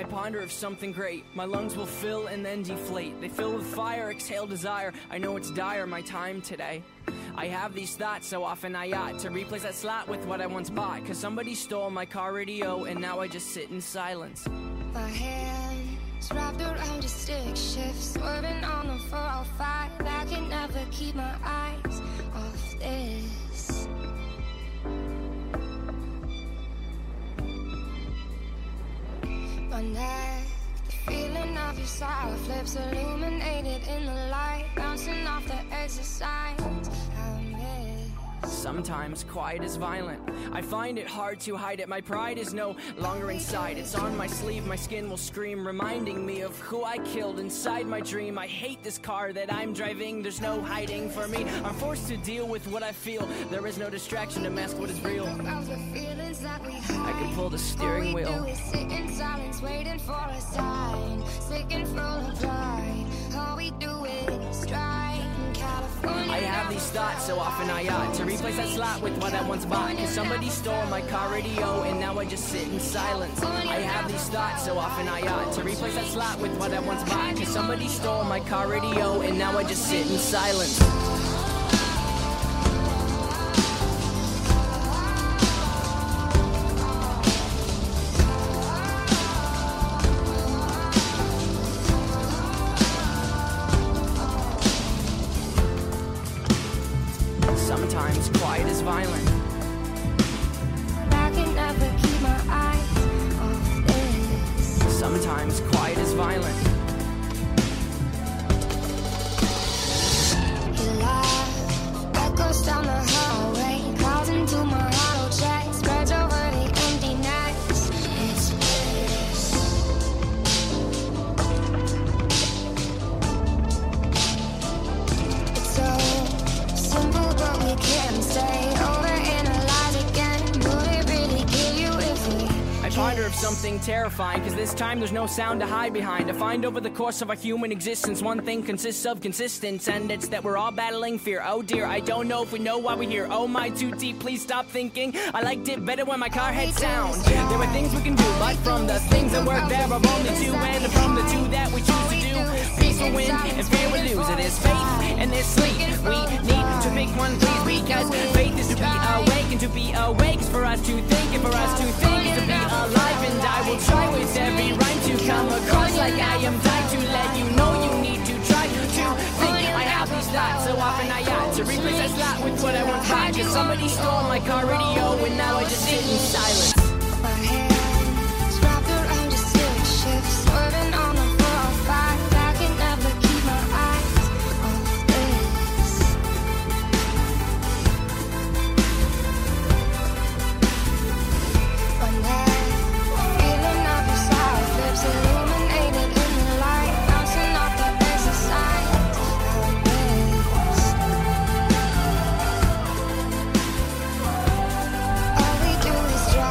ponder of something great. My lungs will fill and then deflate. They fill with fire, exhale desire. I know it's dire, my time today. I have these thoughts so often I ought to replace that slot with what I once bought. Cause somebody stole my car radio and now I just sit in silence. My hands wrapped around your stick shift, swerving on the 405. I can never keep my eyes off this. My neck, the feeling of your soft lips illuminated in the light, bouncing off the exit signs I miss. Sometimes quiet is violent. I find it hard to hide it. My pride is no longer inside. It's on my sleeve, my skin will scream, reminding me of who I killed inside my dream. I hate this car that I'm driving. There's no hiding for me. I'm forced to deal with what I feel. There is no distraction to mask what is real. I can pull the steering wheel. All we do is sit in silence, waiting for a sign. Sick and full of pride. All we do is strike in California. I have these thoughts so often I ought to replace that slot with what I once bought. Cause somebody stole my car radio and now I just sit in silence. I have these thoughts so often I ought to replace that slot with what I once bought. Cause somebody stole my car radio and now I just sit in silence. Sometimes quiet is violent. I can never keep my eyes off this. Sometimes quiet is violent. Your laugh echoes down the hallway, calls into my hollow chest, spreads over the emptiness. It's bliss. It's so simple, but we can't stay overanalyze again. Would it really kill you if we I ponder of something terrifying, cause this time there's no sound to hide behind. To find over the course of our human existence, one thing consists of consistence, and it's that we're all battling fear. Oh dear, I don't know if we know why we're here. Oh my, too deep, please stop thinking. I liked it better when my car had sound. There are things we can do, but from the things that work there are only two, and from the two that we choose to do, peace will win and fear will lose. It is faith and there's sleep. We need to pick one, please, because faith is to be awake, and to be awake is for us to think, and for us to think is to be alive. And I will try with every rhyme to come across like I am dying to let you know you need to try to think. I have these thoughts so often I ought to replace that slot with what I once bought. Cause somebody stole my car radio and now I just sit in silence. My hands wrapped around your stick shift, swerving on the 405. I can never keep my eyes off this. My neck, feeling of your soft lips illuminated in the light, bouncing off the exit signs I miss. All we do is drive.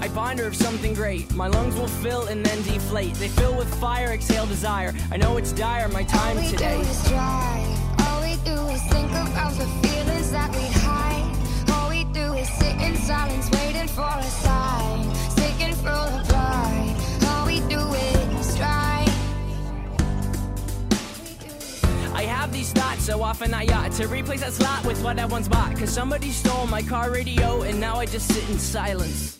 binder of something great. My lungs will fill and then deflate. They fill with fire, exhale desire. I know it's dire, my time today. All we do is try. All we do is think about the feelings that we hide. All we do is sit in silence, waiting for a sign. Sticking through the blind. All we do is try. I have these thoughts so often I ought to replace that slot with what I once bought. Cause somebody stole my car radio and now I just sit in silence.